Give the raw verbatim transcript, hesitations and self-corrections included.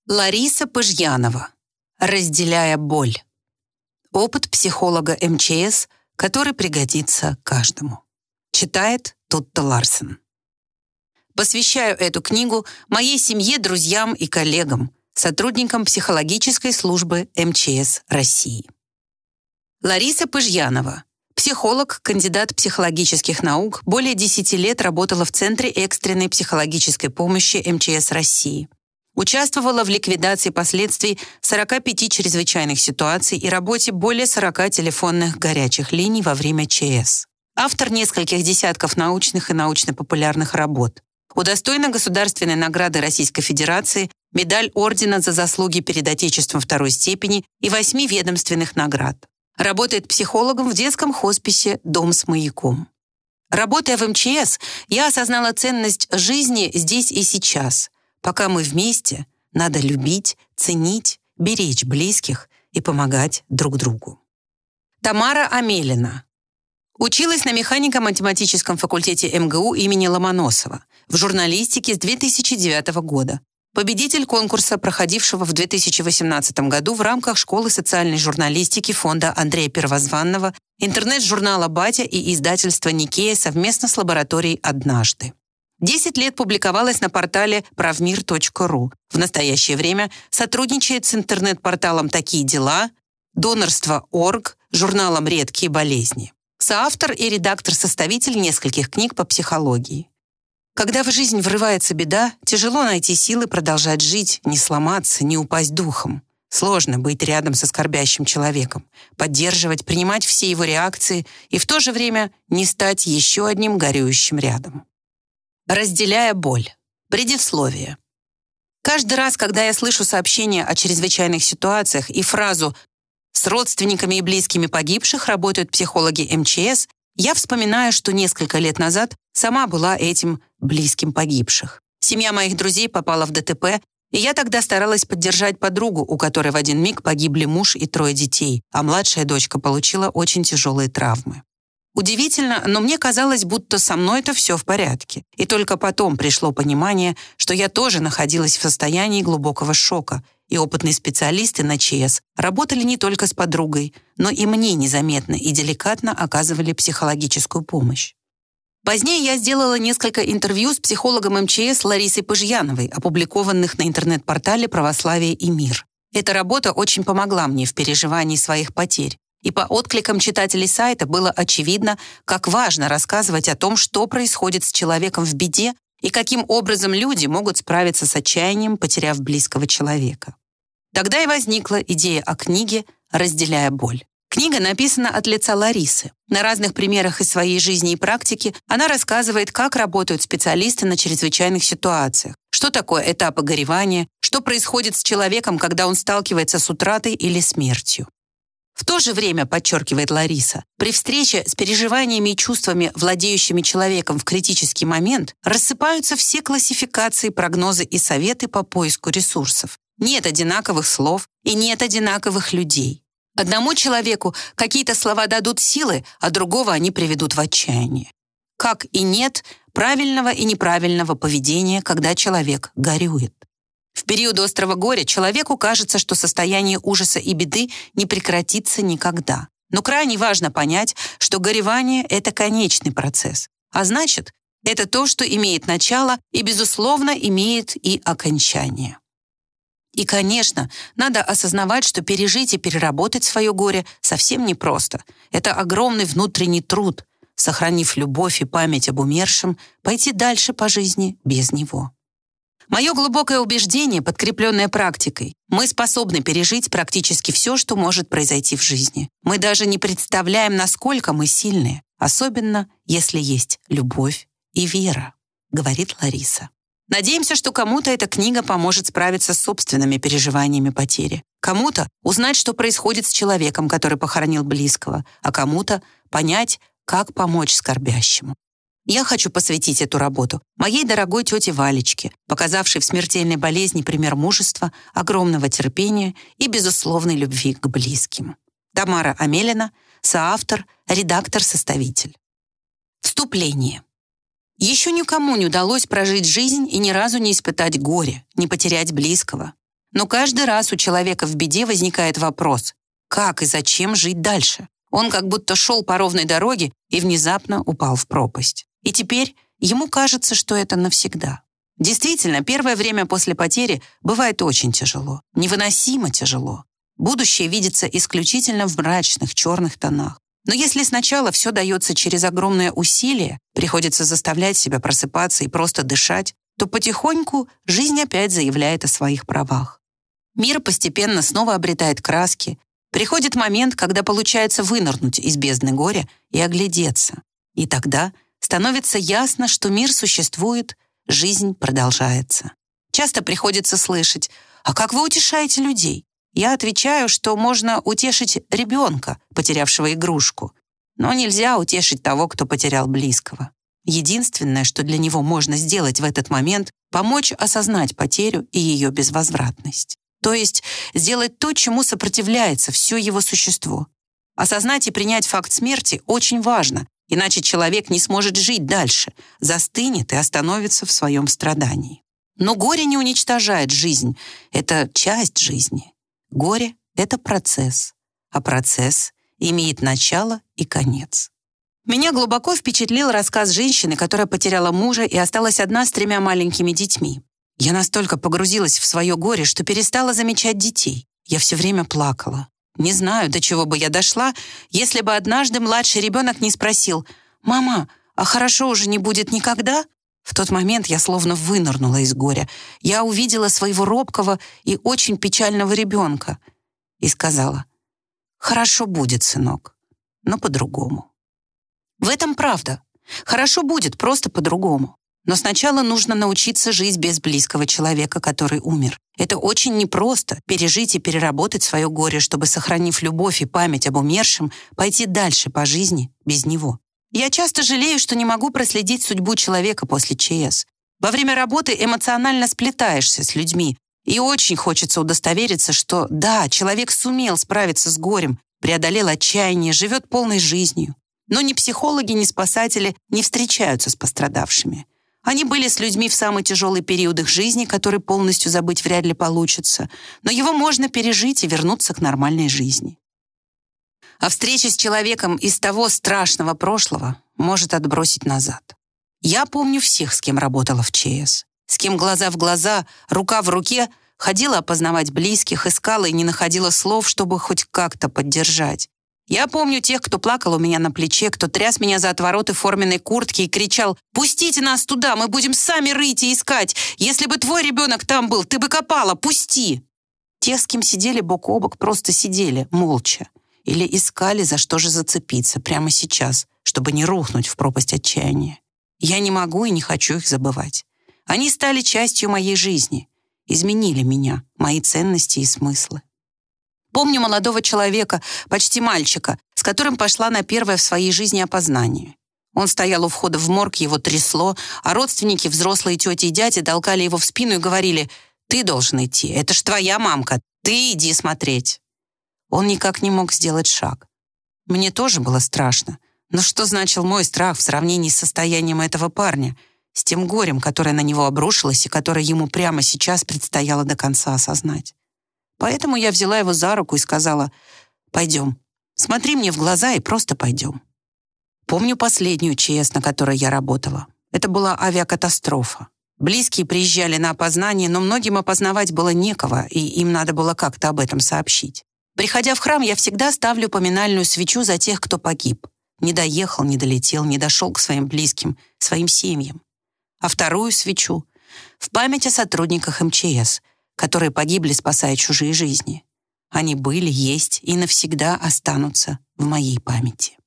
Лариса Пыжьянова. «Разделяя боль». Опыт психолога эм че эс, который пригодится каждому. Читает Тутта Ларсен. Посвящаю эту книгу моей семье, друзьям и коллегам, сотрудникам психологической службы эм че эс России. Лариса Пыжьянова. Психолог, кандидат психологических наук, более десяти лет работала в Центре экстренной психологической помощи эм че эс России. Участвовала в ликвидации последствий сорока пяти чрезвычайных ситуаций и работе более сорока телефонных горячих линий во время че эс. Автор нескольких десятков научных и научно-популярных работ. Удостоена Государственной награды Российской Федерации, медаль Ордена за заслуги перед Отечеством второй степени и восьми ведомственных наград. Работает психологом в детском хосписе «Дом с маяком». Работая в эм че эс, я осознала ценность жизни здесь и сейчас. Пока мы вместе, надо любить, ценить, беречь близких и помогать друг другу. Тамара Амелина. Училась на механико-математическом факультете эм гэ у имени Ломоносова, в журналистике с две тысячи девятого года. Победитель конкурса, проходившего в две тысячи восемнадцатом году в рамках школы социальной журналистики фонда Андрея Первозванного, интернет-журнала «Батя» и издательства «Никея» совместно с лабораторией «Однажды». Десять лет публиковалась на портале правмир точка ру. В настоящее время сотрудничает с интернет-порталом «Такие дела», донорство точка орг, журналом «Редкие болезни». Соавтор и редактор-составитель нескольких книг по психологии. Когда в жизнь врывается беда, тяжело найти силы продолжать жить, не сломаться, не упасть духом. Сложно быть рядом со скорбящим человеком, поддерживать, принимать все его реакции и в то же время не стать еще одним горюющим рядом. Разделяя боль. Предисловие. Каждый раз, когда я слышу сообщения о чрезвычайных ситуациях и фразу «с родственниками и близкими погибших работают психологи эм че эс», я вспоминаю, что несколько лет назад сама была этим близким погибших. Семья моих друзей попала в дэ тэ пэ, и я тогда старалась поддержать подругу, у которой в один миг погибли муж и трое детей, а младшая дочка получила очень тяжелые травмы. Удивительно, но мне казалось, будто со мной-то все в порядке. И только потом пришло понимание, что я тоже находилась в состоянии глубокого шока, и опытные специалисты на че эс работали не только с подругой, но и мне незаметно и деликатно оказывали психологическую помощь. Позднее я сделала несколько интервью с психологом эм че эс Ларисой Пыжьяновой, опубликованных на интернет-портале «Православие и мир». Эта работа очень помогла мне в переживании своих потерь. И по откликам читателей сайта было очевидно, как важно рассказывать о том, что происходит с человеком в беде и каким образом люди могут справиться с отчаянием, потеряв близкого человека. Тогда и возникла идея о книге «Разделяя боль». Книга написана от лица Ларисы. На разных примерах из своей жизни и практики она рассказывает, как работают специалисты на чрезвычайных ситуациях, что такое этапы горевания, что происходит с человеком, когда он сталкивается с утратой или смертью. В то же время, подчеркивает Лариса, при встрече с переживаниями и чувствами, владеющими человеком в критический момент, рассыпаются все классификации, прогнозы и советы по поиску ресурсов. Нет одинаковых слов и нет одинаковых людей. Одному человеку какие-то слова дадут силы, а другого они приведут в отчаяние. Как и нет правильного и неправильного поведения, когда человек горюет. В период острого горя человеку кажется, что состояние ужаса и беды не прекратится никогда. Но крайне важно понять, что горевание — это конечный процесс. А значит, это то, что имеет начало и, безусловно, имеет и окончание. И, конечно, надо осознавать, что пережить и переработать свое горе совсем непросто. Это огромный внутренний труд, сохранив любовь и память об умершем, пойти дальше по жизни без него. Мое глубокое убеждение, подкрепленное практикой, мы способны пережить практически все, что может произойти в жизни. Мы даже не представляем, насколько мы сильные, особенно если есть любовь и вера, говорит Лариса. Надеемся, что кому-то эта книга поможет справиться с собственными переживаниями потери. Кому-то узнать, что происходит с человеком, который похоронил близкого, а кому-то понять, как помочь скорбящему. Я хочу посвятить эту работу моей дорогой тете Валечке, показавшей в смертельной болезни пример мужества, огромного терпения и безусловной любви к близким. Тамара Амелина, соавтор, редактор-составитель. Вступление. Еще никому не удалось прожить жизнь и ни разу не испытать горе, не потерять близкого. Но каждый раз у человека в беде возникает вопрос, как и зачем жить дальше? Он как будто шел по ровной дороге и внезапно упал в пропасть. И теперь ему кажется, что это навсегда. Действительно, первое время после потери бывает очень тяжело, невыносимо тяжело. Будущее видится исключительно в мрачных, черных тонах. Но если сначала все дается через огромное усилие, приходится заставлять себя просыпаться и просто дышать, то потихоньку жизнь опять заявляет о своих правах. Мир постепенно снова обретает краски. Приходит момент, когда получается вынырнуть из бездны горя и оглядеться. И тогда становится ясно, что мир существует, жизнь продолжается. Часто приходится слышать: «А как вы утешаете людей?» Я отвечаю, что можно утешить ребенка, потерявшего игрушку, но нельзя утешить того, кто потерял близкого. Единственное, что для него можно сделать в этот момент, помочь осознать потерю и ее безвозвратность. То есть сделать то, чему сопротивляется все его существо. Осознать и принять факт смерти очень важно, иначе человек не сможет жить дальше, застынет и остановится в своем страдании. Но горе не уничтожает жизнь, это часть жизни. Горе — это процесс, а процесс имеет начало и конец. Меня глубоко впечатлил рассказ женщины, которая потеряла мужа и осталась одна с тремя маленькими детьми. Я настолько погрузилась в свое горе, что перестала замечать детей. Я все время плакала. Не знаю, до чего бы я дошла, если бы однажды младший ребенок не спросил: «Мама, а хорошо уже не будет никогда?» В тот момент я словно вынырнула из горя. Я увидела своего робкого и очень печального ребенка и сказала: «Хорошо будет, сынок, но по-другому». В этом правда. Хорошо будет, просто по-другому. Но сначала нужно научиться жить без близкого человека, который умер. Это очень непросто — пережить и переработать свое горе, чтобы, сохранив любовь и память об умершем, пойти дальше по жизни без него. Я часто жалею, что не могу проследить судьбу человека после ЧС. Во время работы эмоционально сплетаешься с людьми, и очень хочется удостовериться, что да, человек сумел справиться с горем, преодолел отчаяние, живет полной жизнью. Но ни психологи, ни спасатели не встречаются с пострадавшими. Они были с людьми в самый тяжелый период их жизни, который полностью забыть вряд ли получится, но его можно пережить и вернуться к нормальной жизни. А встреча с человеком из того страшного прошлого может отбросить назад. Я помню всех, с кем работала в ЧС, с кем глаза в глаза, рука в руке ходила опознавать близких, искала и не находила слов, чтобы хоть как-то поддержать. Я помню тех, кто плакал у меня на плече, кто тряс меня за отвороты форменной куртки и кричал: «Пустите нас туда, мы будем сами рыть и искать. Если бы твой ребенок там был, ты бы копала, пусти!» Тех, с кем сидели бок о бок, просто сидели, молча. Или искали, за что же зацепиться прямо сейчас, чтобы не рухнуть в пропасть отчаяния. Я не могу и не хочу их забывать. Они стали частью моей жизни, изменили меня, мои ценности и смыслы. Помню молодого человека, почти мальчика, с которым пошла на первое в своей жизни опознание. Он стоял у входа в морг, его трясло, а родственники, взрослые тети и дяди, толкали его в спину и говорили: «Ты должен идти, это ж твоя мамка, ты иди смотреть». Он никак не мог сделать шаг. Мне тоже было страшно. Но что значил мой страх в сравнении с состоянием этого парня, с тем горем, которое на него обрушилось и которое ему прямо сейчас предстояло до конца осознать? Поэтому я взяла его за руку и сказала: «Пойдем, смотри мне в глаза и просто пойдем». Помню последнюю ЧС, на которой я работала. Это была авиакатастрофа. Близкие приезжали на опознание, но многим опознавать было некого, и им надо было как-то об этом сообщить. Приходя в храм, я всегда ставлю поминальную свечу за тех, кто погиб. Не доехал, не долетел, не дошел к своим близким, своим семьям. А вторую свечу в память о сотрудниках эм че эс, которые погибли, спасая чужие жизни. Они были, есть и навсегда останутся в моей памяти.